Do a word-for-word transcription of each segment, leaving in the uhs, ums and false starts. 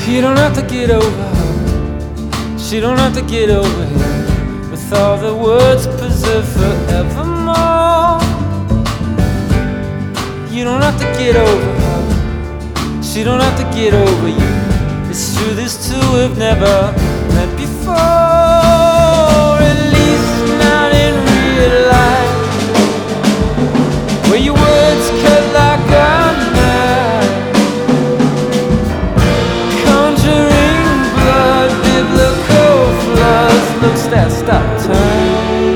You don't have to get over her. She don't have to get over him. With all the words preserved forevermore. You don't have to get over her. She don't have to get over you. It's true, these two have never met before. At least not in real life, where your words cut like a knife, conjuring blood, biblical floods, looks that stop time.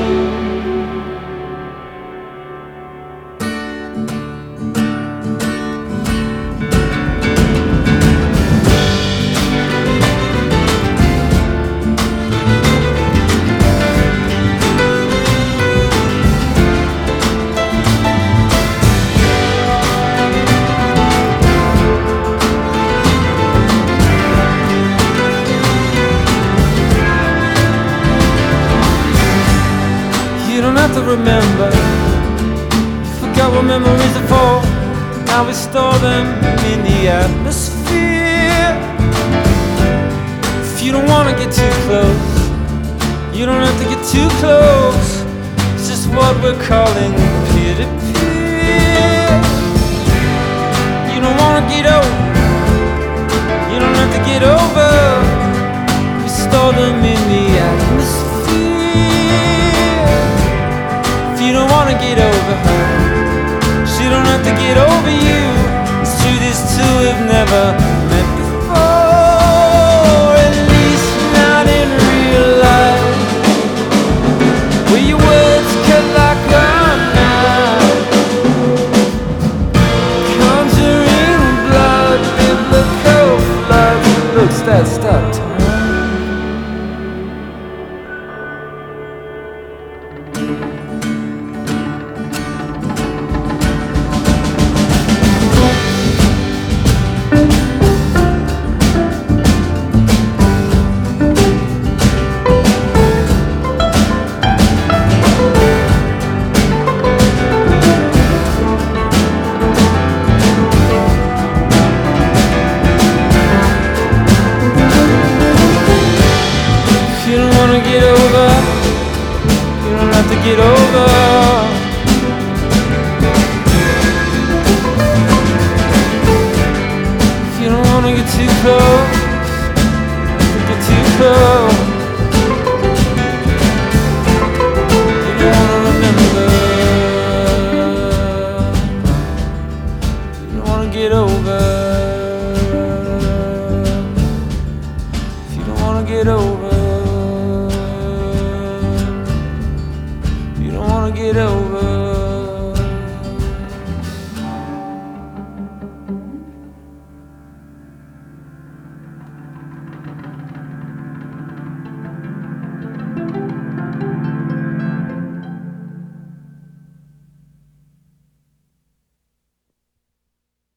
To remember, forgot what memories are for. Now we store them in the atmosphere. If you don't wanna get too close, you don't have to get too close. It's just what we're calling peer to peer. You don't wanna get over, you don't have to get over. We store them in the atmosphere. You don't wanna get over her, she don't have to get over you. It's true, these two have never met before. At least not in real life, where your words cut like a knife, conjuring blood, biblical flood, looks that stop time. Get over. If you don't wanna get too close, get too close. You don't wanna remember. You don't wanna get over. If you don't wanna get over. Get over.